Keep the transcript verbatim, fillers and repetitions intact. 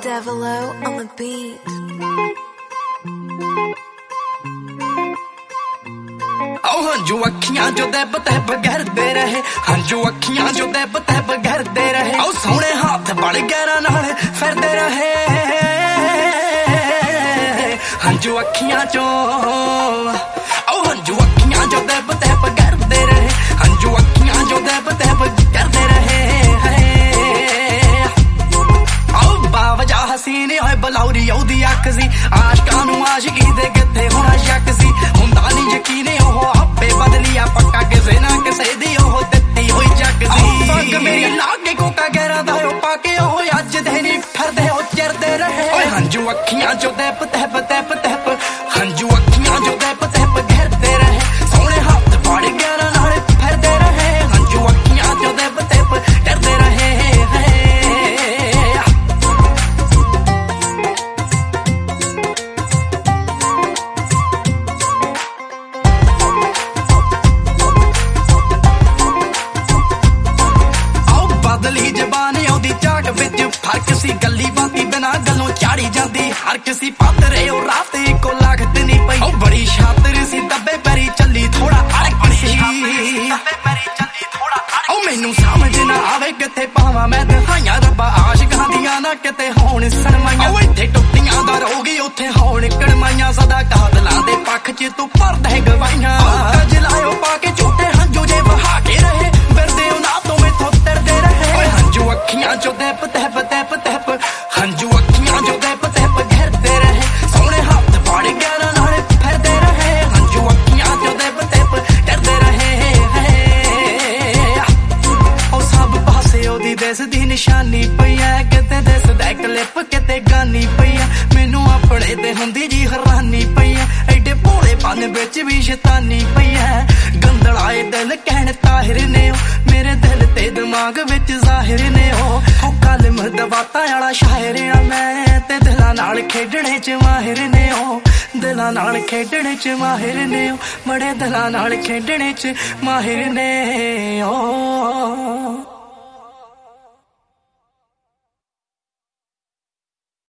Devilo on the beat. Oh, हंजू अखियां जो दब दब करदे रहे, हंजू अखियां जो दब दब करदे रहे, ओ सोने हाथ बड़ गैरा नाल फिरदे रहे, हंजू अखियां चो ओ हंजू अखियां जो दब दब करदे रहे, हंजू अखियां जो दब दब करदे रहे, ओ बावजा हसीन होए बलौरी ओदी अख सी, आशकां नूं आशिकी दे किथे होना शक सी, हुंदा नहीं यकीन ओह आपे बदलिया पक्का किसे ना किसे दी ओह दित्ती होई जग सी, पग मेरी लागे कोका गहरा दा ओ पाके ओह अज दे नहीं फरदे ओ चिरदे रहे, ओए हंजू अखियां जो दब दब दब दब, हंजू अखियां जो दब दब करदे रहे, सोने हाथ बड़ गहरा नाल फिरदे रहे, हंजू अखियां जो दब दब करदे रहे, बदली जबानी ओदी झाक विच फर्क सी, गली बाती बिना गलों चाड़ी जांदी हर किसी पातरे ओ रात इको लागत नहीं पई, ओ बड़ी शातिर सी दबे पैरी चली थोड़ा अड़क सी, ओ मैनू समझ ना आवे किथे पावां मैं दहाइयां रब्बा आशिकां दियां ना किते होण सनमाइयां, ओ इत्थे टुट्टियां दा रोगी उत्थे होण कड़माइयां, सदा कादलां दे पक्ष च तू भरदे गवाइयां, जलायो पाके झूठे हंजू जे बहा के रहे, बिरदे ना तो मैथों तरदे रहे, ओए हंजू अखियां चो दब दब दब दब, हंजू अखियां जो दब दब करदे रहे, सोने हाथ बड़ गहरा नाल फिरदे रहे, हंजू अखियां जो दब दब करदे रहे, ओ सब पासे ओदी दिस दी निशानी पई ऐ, किते दिसदा क्लिप किते गानी पई ऐ, मैनू अपने ते हुंदी जी हैरानी पई ऐ, एडे भोलेपन विच भी शैतानी पई ऐ, गंदलाए दिल कहण ताहिर ने ओ, मेरे दिल ते दिमाग विच ज़ाहिर ने ओ, ओ कलम दवातां आला शायर आ मैं, ते दिलां नाल खेडणे च माहिर ने ओ, दिलां नाल खेडणे च माहिर ने ओ, बड़े दिलां नाल खेडणे च माहिर ने ओ।